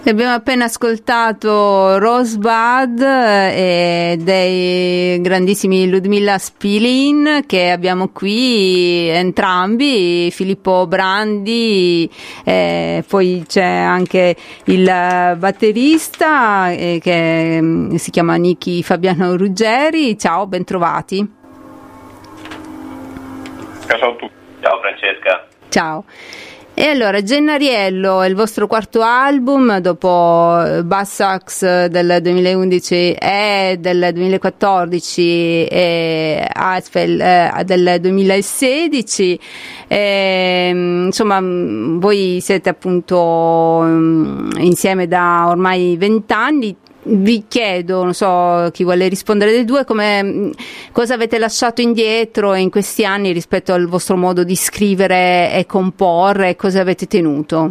Abbiamo appena ascoltato Rosebud dei grandissimi Ludmilla Spilin, che abbiamo qui entrambi, Filippo Brandi, poi c'è anche il batterista che si chiama Niki Fabiano Ruggeri. Ciao, bentrovati. Ciao a tutti. Ciao Francesca. Ciao. E allora, Gennariello è il vostro quarto album, dopo Bassax del 2011 e del 2014 e Asfel del 2016. Insomma, voi siete appunto insieme da ormai 20 anni. Vi chiedo, non so chi vuole rispondere dei due, cosa avete lasciato indietro in questi anni rispetto al vostro modo di scrivere e comporre, cosa avete tenuto?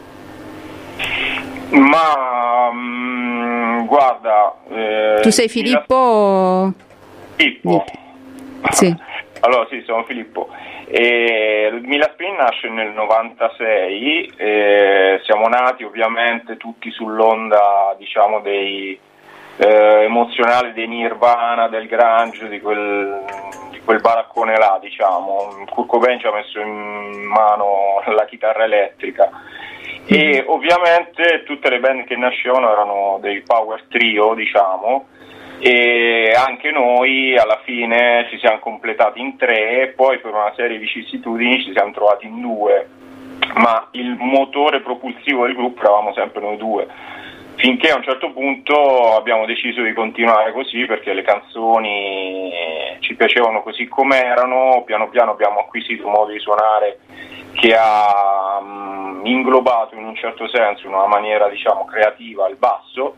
Ma guarda, tu sei Filippo? Filippo. Sì. Allora sì, sono Filippo. Ludmilla Spin nasce nel 96, siamo nati ovviamente tutti sull'onda, diciamo, dei emozionale dei Nirvana, del grunge, di quel baraccone là, diciamo. Kurt Cobain ci ha messo in mano la chitarra elettrica e ovviamente tutte le band che nascevano erano dei power trio, diciamo, e anche noi alla fine ci siamo completati in 3 e poi per una serie di vicissitudini ci siamo trovati in 2, ma il motore propulsivo del gruppo eravamo sempre noi 2, finché a un certo punto abbiamo deciso di continuare così perché le canzoni ci piacevano così come erano. Piano piano abbiamo acquisito un modo di suonare che ha inglobato in un certo senso, in una maniera, diciamo, creativa, il basso,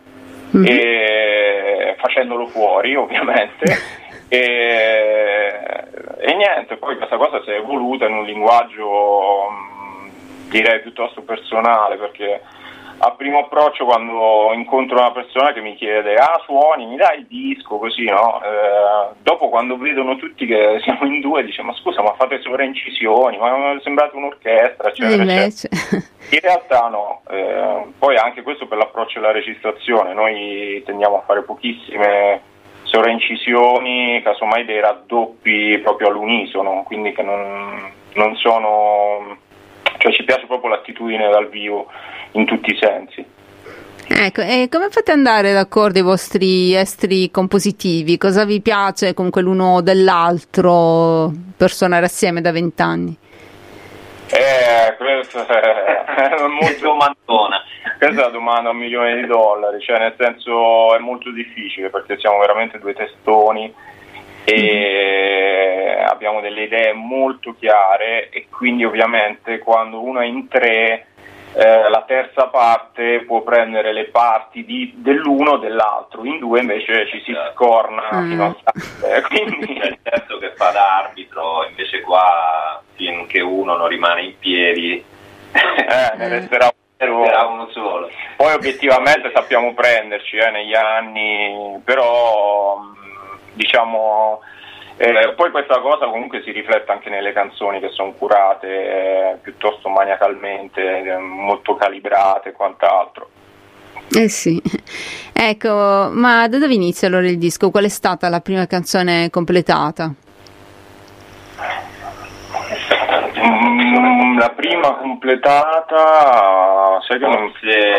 e facendolo fuori ovviamente e niente, poi questa cosa si è evoluta in un linguaggio direi piuttosto personale, perché a primo approccio, quando incontro una persona che mi chiede suoni, mi dai il disco, così, no? Dopo, quando vedono tutti che siamo in 2, dice ma scusa, ma fate sovraincisioni, ma sembrate un'orchestra, eccetera, eccetera. In realtà no, poi anche questo per l'approccio alla registrazione, noi tendiamo a fare pochissime sovraincisioni, casomai dei raddoppi proprio all'unisono, quindi che non sono, cioè ci piace proprio l'attitudine dal vivo in tutti i sensi. Ecco, e come fate ad andare d'accordo i vostri estri compositivi? Cosa vi piace comunque l'uno dell'altro per suonare assieme da 20 anni? Questo è molto domandona. Questa è la domanda a $1.000.000, cioè nel senso è molto difficile perché siamo veramente due testoni e abbiamo delle idee molto chiare e quindi ovviamente quando uno è in 3 la terza parte può prendere le parti dell'uno o dell'altro, in 2 invece ci si scorna fino a quindi c'è il terzo che fa da arbitro, invece qua finché uno non rimane in piedi ne resterà uno solo. Poi obiettivamente sappiamo prenderci negli anni, però diciamo poi questa cosa comunque si riflette anche nelle canzoni che sono curate piuttosto maniacalmente, molto calibrate e quant'altro. Sì, ecco, ma da dove inizia allora il disco? Qual è stata la prima canzone completata? La prima completata, sai che non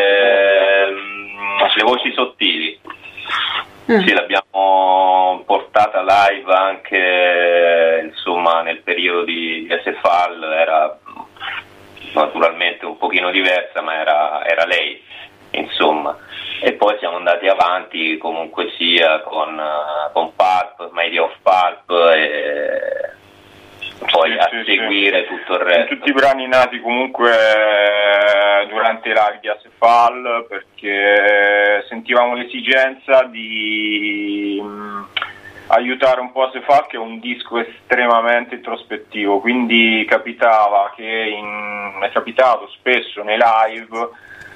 le voci sottili. Sì, l'abbiamo portata live anche insomma nel periodo di Acefal, era naturalmente un pochino diversa, ma era lei, insomma. E poi siamo andati avanti comunque sia con Pulp, My Day of Pulp e poi a seguire tutto il resto. Tutti i brani nati comunque durante i live di Acefal, perché sentivamo l'esigenza di aiutare un po' Acefal, che è un disco estremamente introspettivo, quindi capitava che è capitato spesso nei live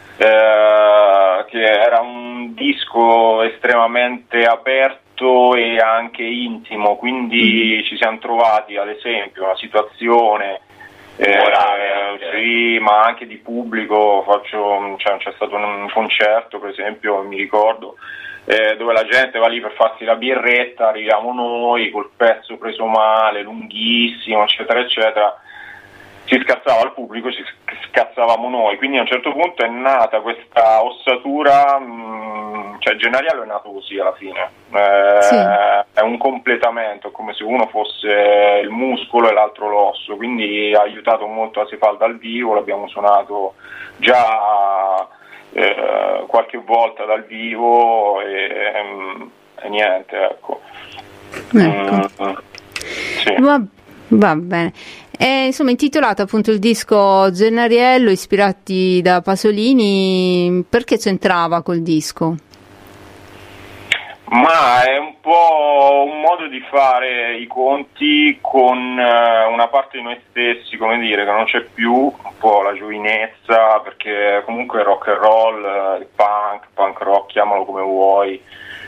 che era un disco estremamente aperto e anche intimo, quindi ci siamo trovati ad esempio una situazione Sì, ma anche di pubblico. C'è stato un concerto, per esempio, mi ricordo, dove la gente va lì per farsi la birretta, arriviamo noi col pezzo preso male, lunghissimo, eccetera eccetera, si scazzava il pubblico, ci scazzavamo noi, quindi a un certo punto è nata questa ossatura, cioè Gennariello è nato così alla fine, Sì. È un completamento, come se uno fosse il muscolo e l'altro l'osso, quindi ha aiutato molto Asefal dal vivo, l'abbiamo suonato già qualche volta dal vivo e niente, ecco. Sì. Va bene. È insomma intitolato appunto il disco Gennariello, ispirati da Pasolini. Perché c'entrava col disco? Ma è un po' un modo di fare i conti con una parte di noi stessi, come dire, che non c'è più, un po' la giovinezza, perché comunque rock and roll, il punk rock, chiamalo come vuoi,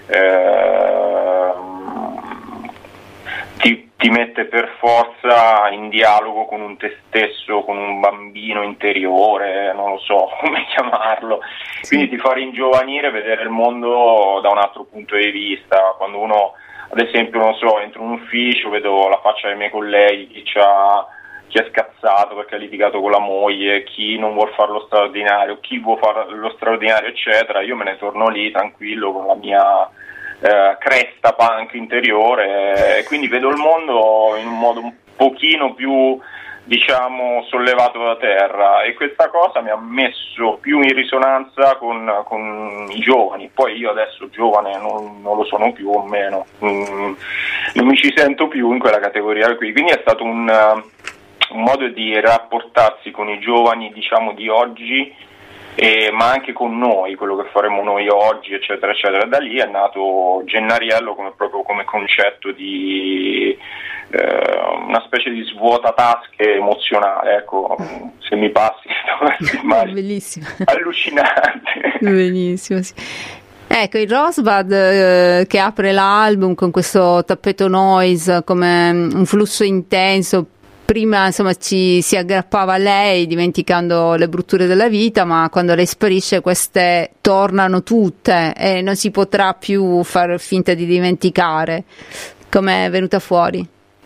ti mette per forza in dialogo con te stesso, con un bambino interiore, non lo so come chiamarlo, quindi ti fa ringiovanire, vedere il mondo da un altro punto di vista. Quando uno, ad esempio, non so, entro in un ufficio, vedo la faccia dei miei colleghi, chi è scazzato perché ha litigato con la moglie, chi non vuol fare lo straordinario, chi vuol fare lo straordinario, eccetera, io me ne torno lì tranquillo con la mia cresta punk interiore, e quindi vedo il mondo in un modo un pochino più, diciamo, sollevato da terra, e questa cosa mi ha messo più in risonanza con i giovani. Poi io adesso giovane non lo sono più, o meno, non mi ci sento più in quella categoria qui, quindi è stato un modo di rapportarsi con i giovani, diciamo, di oggi, ma anche con noi, quello che faremo noi oggi, eccetera eccetera. Da lì è nato Gennariello proprio come concetto di una specie di svuotatasche emozionale, ecco, se mi passi bellissimo, allucinante. Benissimo, sì. Ecco, il Rosebud che apre l'album con questo tappeto noise come un flusso intenso. Prima insomma ci si aggrappava a lei dimenticando le brutture della vita, ma quando lei sparisce queste tornano tutte e non si potrà più far finta di dimenticare. Come è venuta fuori?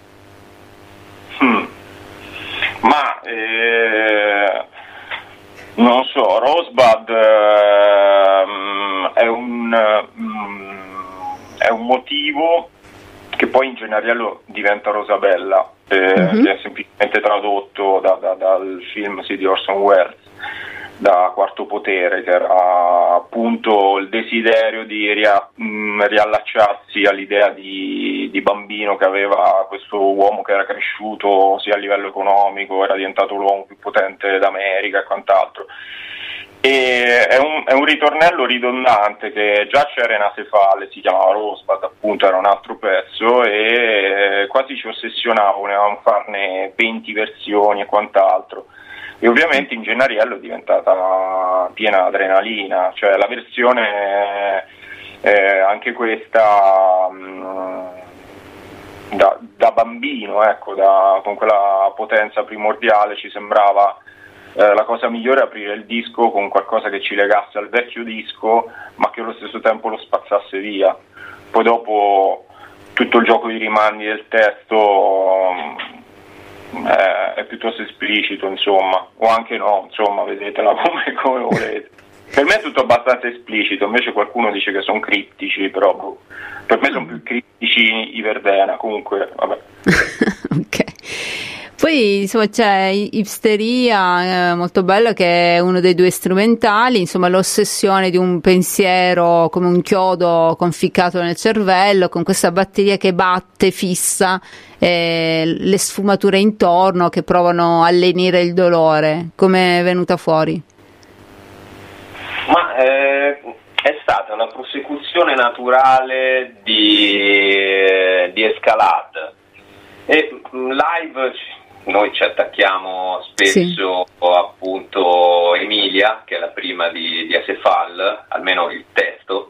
Ma non so, Rosebud è un motivo che poi in Gennariello diventa Rosabella, che è semplicemente tradotto dal film di Orson Welles, da Quarto Potere, che era appunto il desiderio di riallacciarsi all'idea di bambino che aveva questo uomo che era cresciuto sia a livello economico, era diventato l'uomo più potente d'America e quant'altro. E è un ritornello ridondante che già c'era in Asefal, si chiamava Rosebud, appunto, era un altro pezzo, e quasi ci ossessionavo, volevamo farne 20 versioni e quant'altro. E ovviamente in Gennariello è diventata piena adrenalina, cioè la versione anche questa da bambino, ecco, con quella potenza primordiale, ci sembrava la cosa migliore è aprire il disco con qualcosa che ci legasse al vecchio disco, ma che allo stesso tempo lo spazzasse via. Poi dopo tutto il gioco di rimandi del testo è piuttosto esplicito, insomma, o anche no, insomma, vedetela come volete. Per me è tutto abbastanza esplicito, invece qualcuno dice che sono criptici, però per me sono più criptici i Verdena, comunque vabbè. Ok. Poi insomma c'è Ipsteria, molto bello, che è uno dei due strumentali, insomma l'ossessione di un pensiero come un chiodo conficcato nel cervello, con questa batteria che batte fissa, le sfumature intorno che provano a lenire il dolore. Come è venuta fuori? Ma è stata una prosecuzione naturale di Escalade, e live noi ci attacchiamo spesso, sì, appunto Emilia, che è la prima di Asefal, almeno il testo,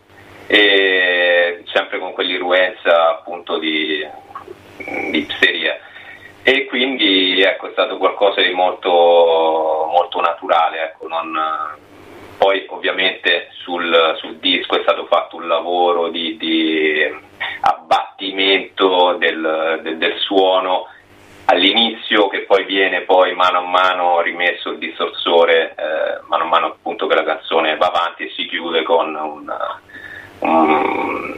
e sempre con quell'irruenza appunto di Ipsteria. e quindi ecco, è stato qualcosa di molto, molto naturale, ecco, poi ovviamente sul disco è stato fatto un lavoro di abbattimento del suono all'inizio, che poi viene poi mano a mano rimesso il distorsore, mano a mano appunto che la canzone va avanti e si chiude con un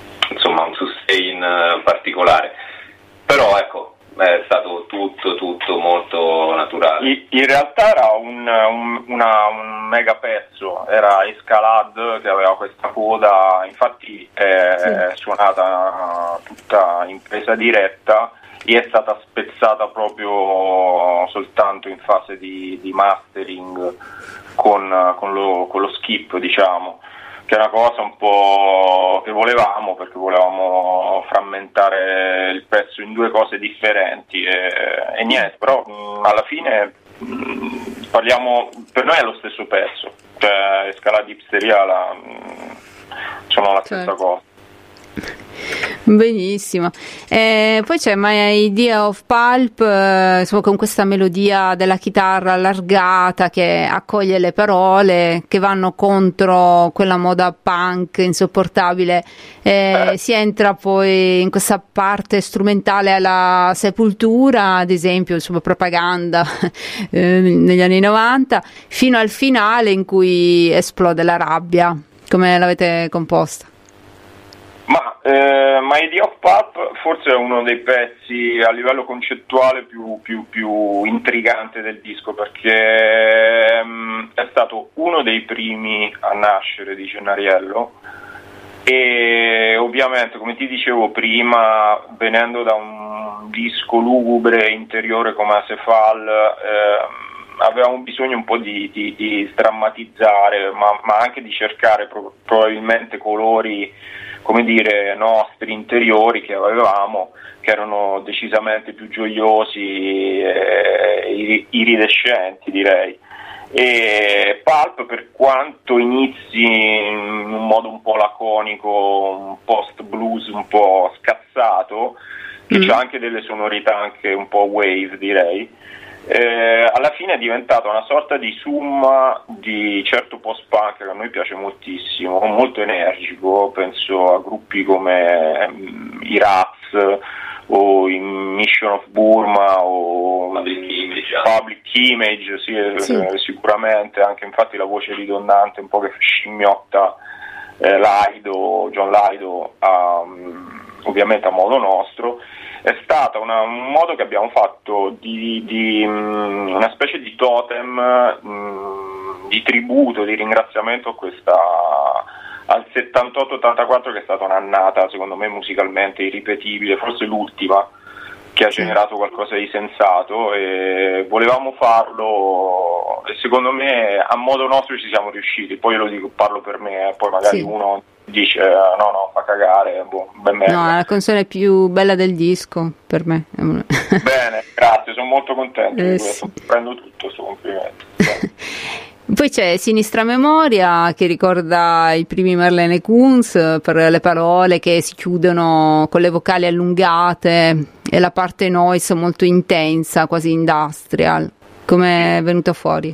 sustain particolare, però ecco, è stato tutto molto naturale. In realtà era un mega pezzo, era Escalade che aveva questa coda, infatti è suonata tutta in presa diretta e è stata spezzata proprio soltanto in fase di mastering con lo skip, diciamo, che è una cosa un po' che volevamo, perché volevamo frammentare il pezzo in due cose differenti e niente, però alla fine parliamo, per noi è lo stesso pezzo, cioè Escalade Ipsteria sono la stessa cosa. Benissimo. Poi c'è My Idea of Pulp, insomma, con questa melodia della chitarra allargata che accoglie le parole che vanno contro quella moda punk insopportabile. Si entra poi in questa parte strumentale alla Sepultura, ad esempio, insomma, Propaganda negli anni 90, fino al finale in cui esplode la rabbia. Come l'avete composta? Ma My Idea of Pulp forse è uno dei pezzi a livello concettuale più intrigante del disco, perché è stato uno dei primi a nascere di Gennariello e ovviamente, come ti dicevo prima, venendo da un disco lugubre interiore come Acefal, avevamo bisogno un po' di strammatizzare, ma anche di cercare probabilmente colori, come dire, nostri interiori che avevamo, che erano decisamente più gioiosi e iridescenti, direi. E Pulp, per quanto inizi in un modo un po' laconico, un post blues un po' scazzato, che c'ha anche delle sonorità anche un po' wave, direi, alla fine è diventata una sorta di summa di certo post-punk che a noi piace moltissimo, molto energico. Penso a gruppi come i Rats o i Mission of Burma o Public Image, sì. Sicuramente, anche infatti la voce ridondante un po' che scimmiotta John Laido, ovviamente a modo nostro. È stata un modo che abbiamo fatto di una specie di totem, di tributo, di ringraziamento al 78-84, che è stata un'annata secondo me musicalmente irripetibile, forse l'ultima che ha generato qualcosa di sensato, e volevamo farlo e secondo me a modo nostro ci siamo riusciti. Poi io lo dico, parlo per me, poi magari uno dice no, fa cagare, ben meglio. No, è la canzone più bella del disco per me. Bene, grazie, sono molto contento di questo, prendo tutto sto complimento. Poi c'è Sinistra Memoria, che ricorda i primi Marlene Kunz per le parole che si chiudono con le vocali allungate e la parte noise molto intensa, quasi industrial. Come è venuto fuori?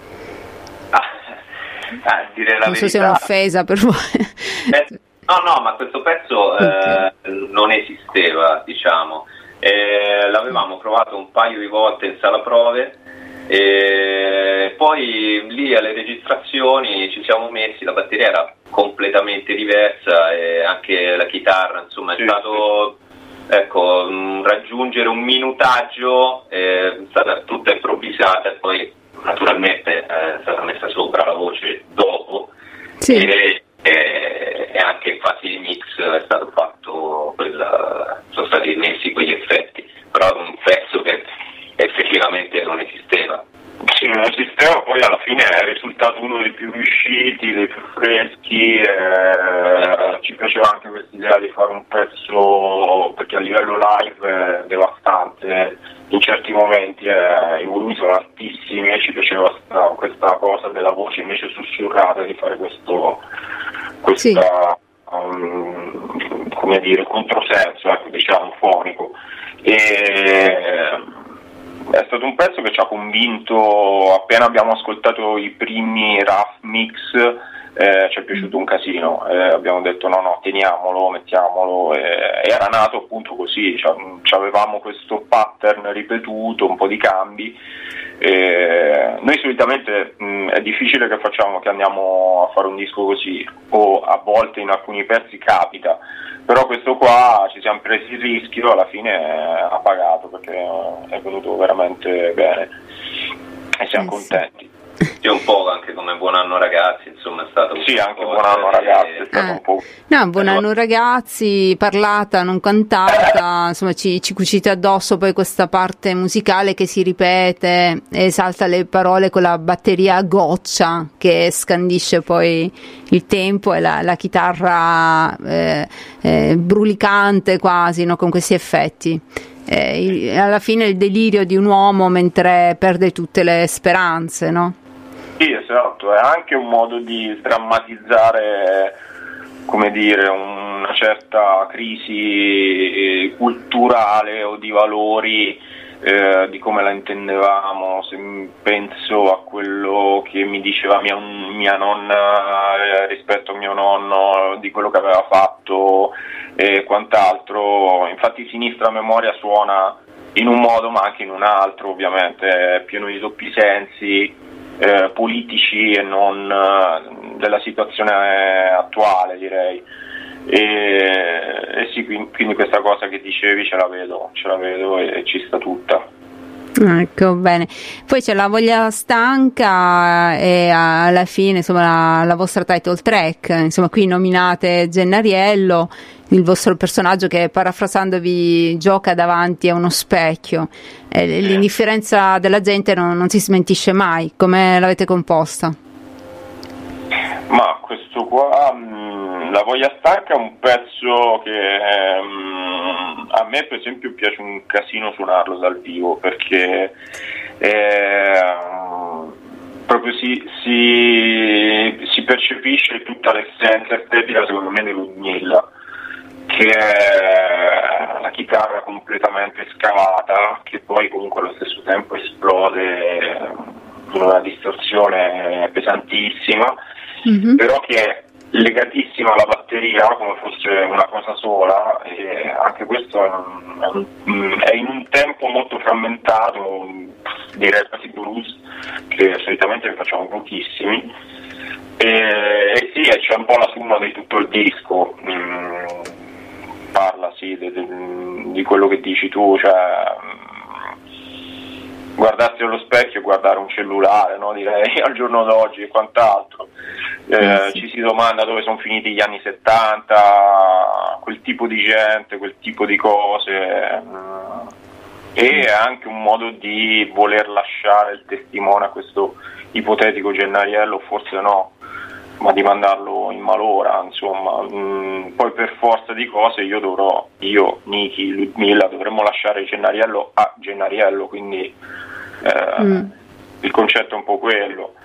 Dire la non so verità, se è un'offesa per voi. No, ma questo pezzo non esisteva, diciamo. L'avevamo provato un paio di volte in sala prove e poi lì alle registrazioni ci siamo messi, la batteria era completamente diversa e anche la chitarra, insomma, è stato raggiungere un minutaggio, è stata tutta improvvisata e poi naturalmente è stata messa sopra la voce dopo, e anche in fase di mix è stato fatto sono stati messi quegli effetti, però un pezzo che effettivamente non esisteva. Sì, non esisteva, poi alla fine è risultato uno dei più riusciti, dei più freschi, ci piaceva anche questa idea di fare un pezzo, perché a livello live è devastante, in certi momenti i volumi sono altissimi e ci piaceva questa cosa della voce invece sussurrata, di fare questa come dire, controsenso, ecco, diciamo, fonico. E è stato un pezzo che ci ha convinto appena abbiamo ascoltato i primi rough mix. Ci è piaciuto un casino, abbiamo detto no, teniamolo, mettiamolo, era nato appunto così, avevamo questo pattern ripetuto, un po' di cambi. Noi solitamente è difficile che andiamo a fare un disco così, o a volte in alcuni pezzi capita, però questo qua ci siamo presi il rischio, alla fine ha pagato, perché è venuto veramente bene e siamo contenti. Sì, un po' anche come Buon anno ragazzi, insomma, è stato sì, anche Buon anno ragazzi è stato un po'. No, Buon anno ragazzi, parlata, non cantata, insomma ci cucite addosso poi questa parte musicale che si ripete e esalta le parole con la batteria a goccia che scandisce poi il tempo, e la chitarra brulicante quasi, no, con questi effetti. Alla fine il delirio di un uomo mentre perde tutte le speranze, no? Sì, esatto, è anche un modo di drammatizzare, come dire, una certa crisi culturale o di valori, di come la intendevamo. Se penso a quello che mi diceva mia nonna rispetto a mio nonno, di quello che aveva fatto e quant'altro, infatti Sinistra Memoria suona in un modo ma anche in un altro, ovviamente è pieno di doppi sensi politici e non della situazione attuale, direi. E sì, quindi questa cosa che dicevi ce la vedo e ci sta tutta. Ecco, bene. Poi c'è La voglia stanca e alla fine, insomma, la vostra title track, insomma, qui nominate Gennariello, il vostro personaggio che, parafrasandovi, gioca davanti a uno specchio. L'indifferenza della gente non si smentisce mai. Come l'avete composta? Ma questo qua, La voglia stanca, è un pezzo che a me per esempio piace un casino suonarlo dal vivo, perché proprio si percepisce tutta l'essenza estetica, secondo me, di Ludmilla, che è la chitarra completamente scavata, che poi comunque allo stesso tempo esplode in una distorsione pesantissima, però che è legatissima alla batteria come fosse una cosa sola, e anche questo è in un tempo molto frammentato, direi quasi blues, che solitamente ne facciamo pochissimi, e sì, c'è un po' la summa di tutto il disco. Parla sì di quello che dici tu, cioè guardarsi allo specchio e guardare un cellulare, no, direi, al giorno d'oggi e quant'altro. Ci si domanda dove sono finiti gli anni 70, quel tipo di gente, quel tipo di cose, e è anche un modo di voler lasciare il testimone a questo ipotetico Gennariello, forse no, ma di mandarlo in malora, insomma. Poi per forza di cose io, Niki, Ludmilla, dovremmo lasciare Gennariello a Gennariello, quindi il concetto è un po' quello.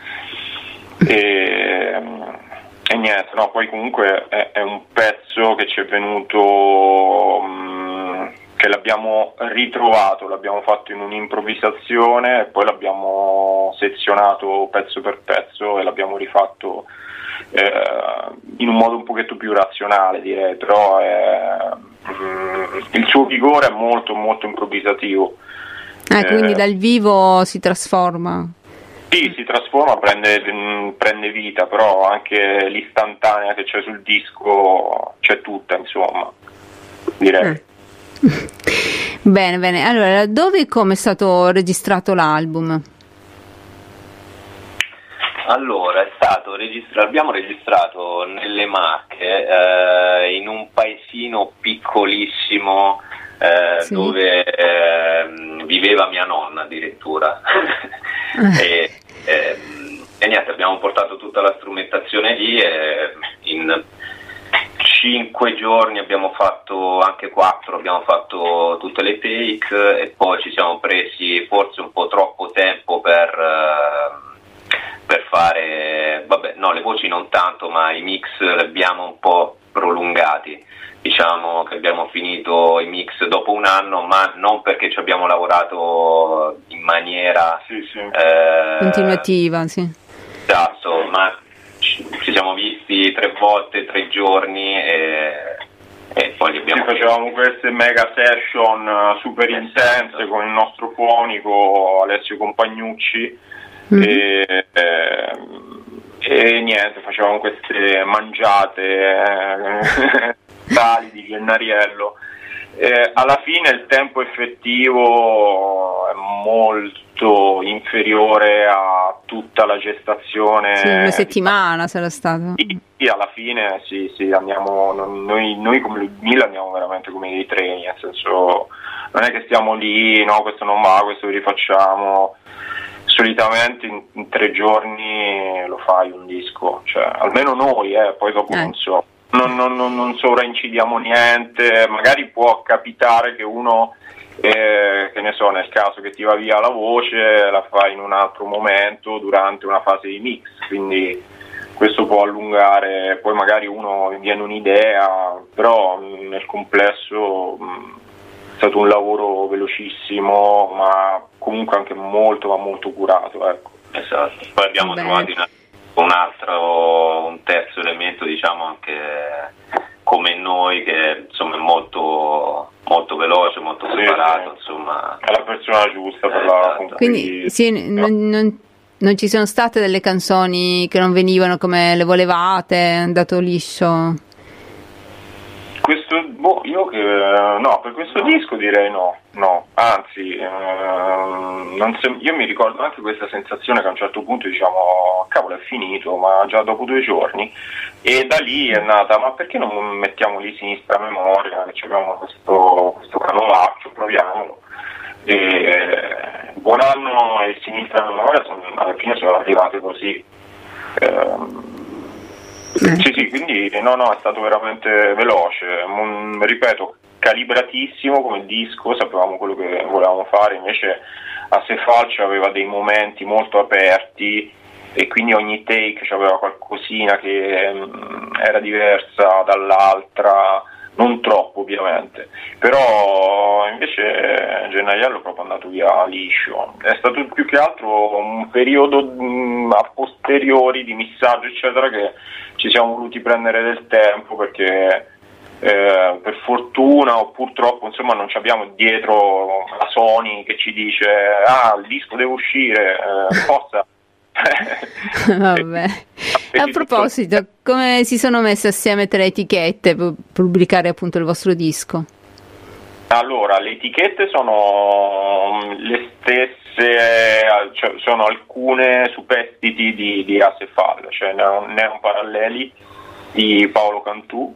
E niente, no, poi comunque è un pezzo che ci è venuto, che l'abbiamo ritrovato, l'abbiamo fatto in un'improvvisazione e poi l'abbiamo sezionato pezzo per pezzo e l'abbiamo rifatto in un modo un pochetto più razionale, direi, però il suo vigore è molto molto improvvisativo. Quindi dal vivo si trasforma. Sì, si trasforma, prende vita, però anche l'istantanea che c'è sul disco c'è tutta, insomma, direi. Bene, allora, dove e come è stato registrato l'album? Allora, l'abbiamo registrato nelle Marche, in un paesino piccolissimo, sì, dove viveva mia nonna addirittura. E niente, abbiamo portato tutta la strumentazione lì e in 5 giorni abbiamo fatto, anche 4, abbiamo fatto tutte le take, e poi ci siamo presi forse un po' troppo tempo per fare, le voci non tanto, ma i mix li abbiamo un po' prolungati. diciamo che abbiamo finito i mix dopo un anno, ma non perché ci abbiamo lavorato in maniera continuativa, sì. Esatto, ma ci siamo visti 3 volte, 3 giorni e poi li abbiamo facevamo queste mega session super intense con il nostro fonico Alessio Compagnucci e niente, facevamo queste mangiate tali di Gennariello. Alla fine il tempo effettivo è molto inferiore a tutta la gestazione. Sì, una settimana sarà stato. Sì, alla fine sì, andiamo, noi come Ludmilla andiamo veramente come dei treni, nel senso non è che stiamo lì, no, questo non va, questo rifacciamo. Solitamente in 3 giorni lo fai un disco, cioè almeno noi, poi dopo non so. Non sovraincidiamo niente, magari può capitare che uno, che ne so, nel caso che ti va via la voce, la fai in un altro momento durante una fase di mix, quindi questo può allungare, poi magari uno viene un'idea, però nel complesso è stato un lavoro velocissimo, ma comunque anche molto curato, ecco. Esatto, poi abbiamo trovato un terzo elemento, diciamo, anche come noi, che insomma è molto veloce, molto preparato, insomma è la persona giusta per la con quindi non ci sono state delle canzoni che non venivano come le volevate, è andato liscio? Per questo disco direi no, anzi io mi ricordo anche questa sensazione che a un certo punto diciamo cavolo è finito, ma già dopo 2 giorni, e da lì è nata, ma perché non mettiamo lì sinistra memoria, che abbiamo questo canovaccio, proviamolo. Buon anno e sinistra memoria alla fine sono arrivate così. Sì, quindi no, è stato veramente veloce, ripeto, calibratissimo come disco, sapevamo quello che volevamo fare, invece Acefalce aveva dei momenti molto aperti e quindi ogni take aveva qualcosina che era diversa dall'altra, non troppo ovviamente, però invece Gennaiello è proprio andato via liscio, è stato più che altro un periodo a posteriori di missaggio eccetera che ci siamo voluti prendere del tempo perché per fortuna o purtroppo insomma non ci abbiamo dietro la Sony che ci dice il disco deve uscire, forza. Vabbè. A proposito, come si sono messe assieme 3 etichette per pubblicare appunto il vostro disco? Allora, le etichette sono le stesse, cioè sono alcune superstiti di Acefal, cioè Neon Paralleli di Paolo Cantù,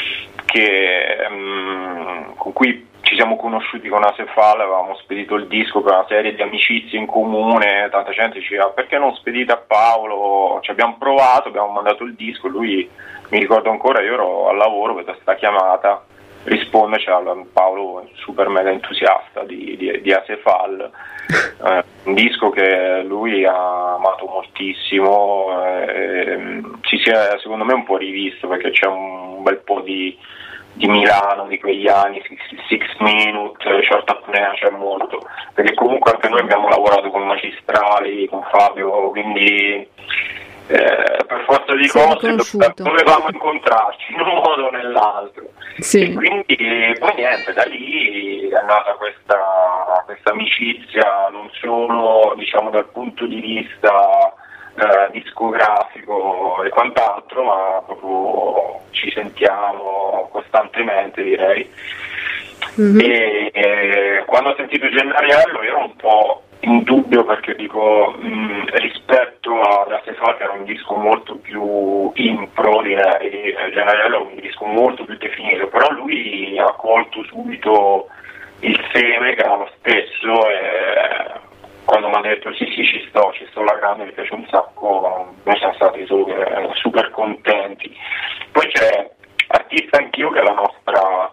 con cui ci siamo conosciuti con Acefal, avevamo spedito il disco per una serie di amicizie in comune, tanta gente diceva perché non spedite a Paolo, ci abbiamo provato, abbiamo mandato il disco, lui, mi ricordo ancora, io ero al lavoro, vedo sta chiamata, risponde, Paolo super mega entusiasta di Acefal, un disco che lui ha amato moltissimo, ci si è secondo me un po' rivisto perché c'è un bel po' di Milano di quegli anni, 6 Minute, Short Apnea, c'è molto, perché comunque anche noi abbiamo lavorato con Magistrali, con Fabio, quindi per forza di cose dovevamo incontrarci in un modo o nell'altro. Sì. E quindi poi niente, da lì è nata questa amicizia, non solo diciamo dal punto di vista discografico e quant'altro, ma proprio ci sentiamo costantemente, direi. Mm-hmm. E quando ho sentito Gennariello ero un po' in dubbio perché dico rispetto ad Acefal che era un disco molto più impro, direi, Gennariello è un disco molto più definito, però lui ha colto subito il seme che era lo stesso e quando mi ha detto sì ci sto lavorando, mi piace un sacco, noi siamo stati super contenti. Poi c'è Artista Anch'io che è la nostra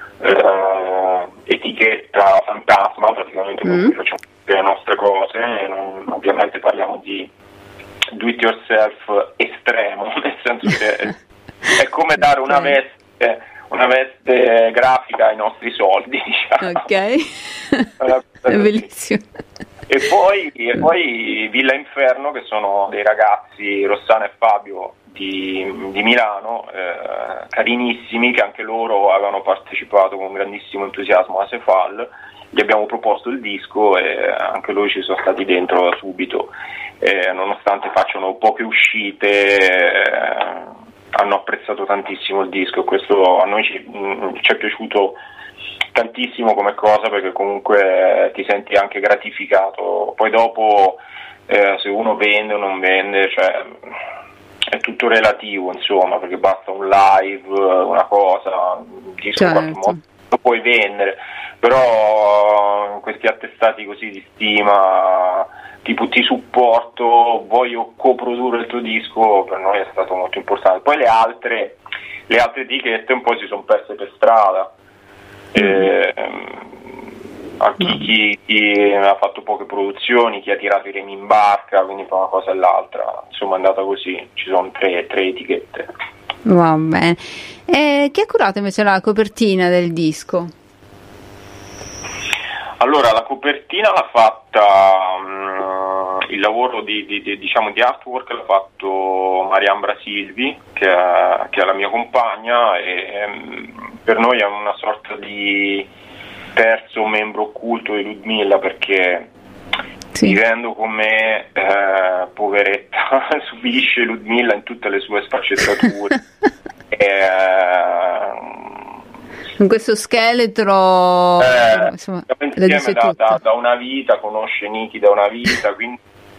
etichetta fantasma, praticamente con cui facciamo le nostre cose, ovviamente parliamo di do it yourself estremo, nel senso che è come dare una una veste grafica ai nostri soldi, diciamo. Ok. È bellissimo. E poi Villa Inferno, che sono dei ragazzi, Rossana e Fabio di Milano, carinissimi, che anche loro avevano partecipato con grandissimo entusiasmo a Cefal. Gli abbiamo proposto il disco e anche loro ci sono stati dentro da subito, nonostante facciano poche uscite, hanno apprezzato tantissimo il disco. Questo a noi ci è piaciuto tantissimo come cosa, perché comunque ti senti anche gratificato. Poi dopo se uno vende o non vende, cioè è tutto relativo, insomma, perché basta un live, una cosa, un disco in qualche modo lo puoi vendere, però questi attestati così di stima, tipo ti supporto, voglio coprodurre il tuo disco, per noi è stato molto importante. Poi le altre etichette un po' si sono perse per strada. A chi ha fatto poche produzioni, chi ha tirato i remi in barca, quindi tra una cosa e l'altra, insomma è andata così. Ci sono tre etichette. Va bene. Chi ha curato invece la copertina del disco? Allora, la copertina l'ha fatta, il lavoro diciamo di artwork l'ha fatto Mariambra Silvi, che è la mia compagna, e per noi è una sorta di terzo membro occulto di Ludmilla, perché vivendo con me, poveretta, subisce Ludmilla in tutte le sue sfaccettature. Con questo scheletro insomma, insieme da una vita, conosce Niki da una vita, quindi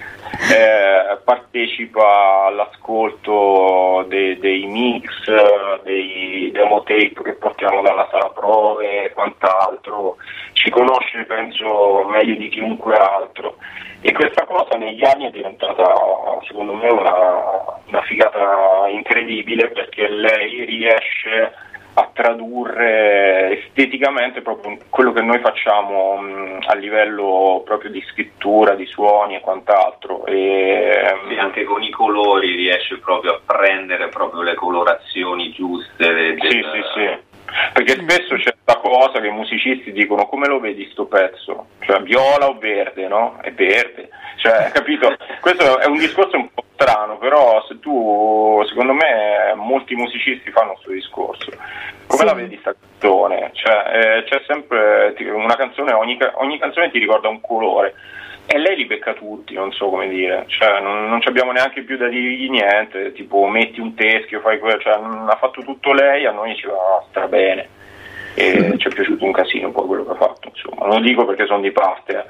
partecipa all'ascolto dei mix, dei demo tape che portiamo dalla sala prove e quant'altro, ci conosce penso meglio di chiunque altro, e questa cosa negli anni è diventata secondo me una figata incredibile, perché lei riesce a tradurre esteticamente proprio quello che noi facciamo a livello proprio di scrittura, di suoni e quant'altro, e anche con i colori riesce proprio a prendere proprio le colorazioni giuste sì, perché spesso c'è questa cosa che i musicisti dicono: come lo vedi sto pezzo? Cioè viola o verde, no? È verde, cioè, capito? Questo è un discorso un po' strano, però secondo me molti musicisti fanno questo discorso. Come la vedi sta canzone? Cioè, c'è sempre una canzone, ogni canzone ti ricorda un colore, e lei li becca tutti, non so come dire, cioè non ci abbiamo neanche più da dirgli niente, tipo metti un teschio, fai quello, cioè ha fatto tutto lei, a noi ci va strabene e ci è piaciuto un casino poi quello che ha fatto, insomma, non lo dico perché sono di parte.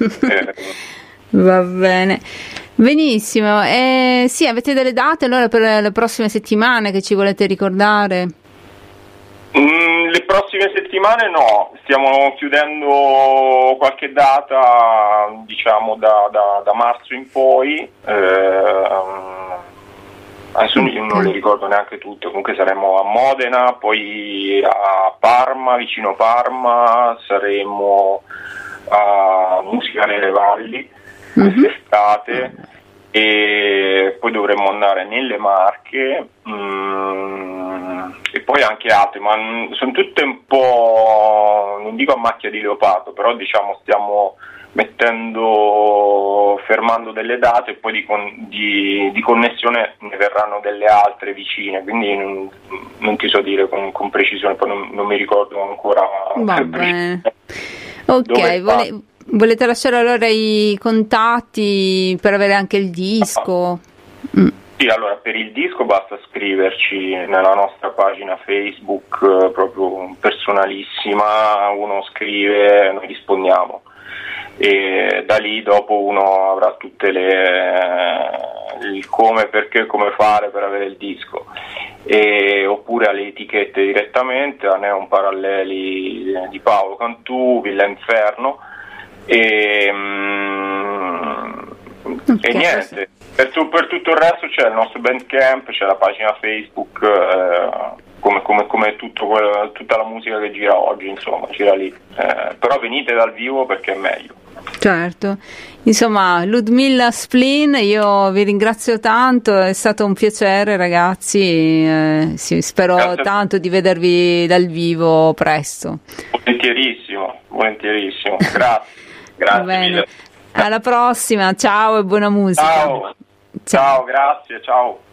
Va bene, benissimo. Sì, avete delle date allora per le prossime settimane che ci volete ricordare? Le prossime settimane no, stiamo chiudendo qualche data, diciamo da marzo in poi, adesso non le ricordo neanche tutte, comunque saremo a Modena, poi a Parma, vicino Parma, saremo a Musica nelle Valli quest'estate, e poi dovremmo andare nelle Marche, e poi anche altre, ma sono tutte un po', non dico a macchia di leopardo, però diciamo stiamo fermando delle date, e poi di connessione ne verranno delle altre vicine, quindi non ti so dire con precisione, poi non mi ricordo ancora. Va bene. Ok, volete lasciare allora i contatti per avere anche il disco? Sì, allora per il disco basta scriverci nella nostra pagina Facebook, proprio personalissima, uno scrive, noi rispondiamo, e da lì dopo uno avrà tutte il come, perché, come fare per avere il disco, oppure alle etichette direttamente, a Neon Paralleli di Paolo Cantù, Villa Inferno, e niente, per tutto il resto c'è il nostro Bandcamp, c'è la pagina Facebook, come tutta la musica che gira oggi, insomma, gira lì, però venite dal vivo perché è meglio. Certo, insomma, Ludmilla Splin, io vi ringrazio tanto, è stato un piacere ragazzi, sì, spero Grazie. Tanto di vedervi dal vivo presto. Volentierissimo, grazie Mille. Alla prossima, ciao e buona musica. Ciao, grazie, ciao.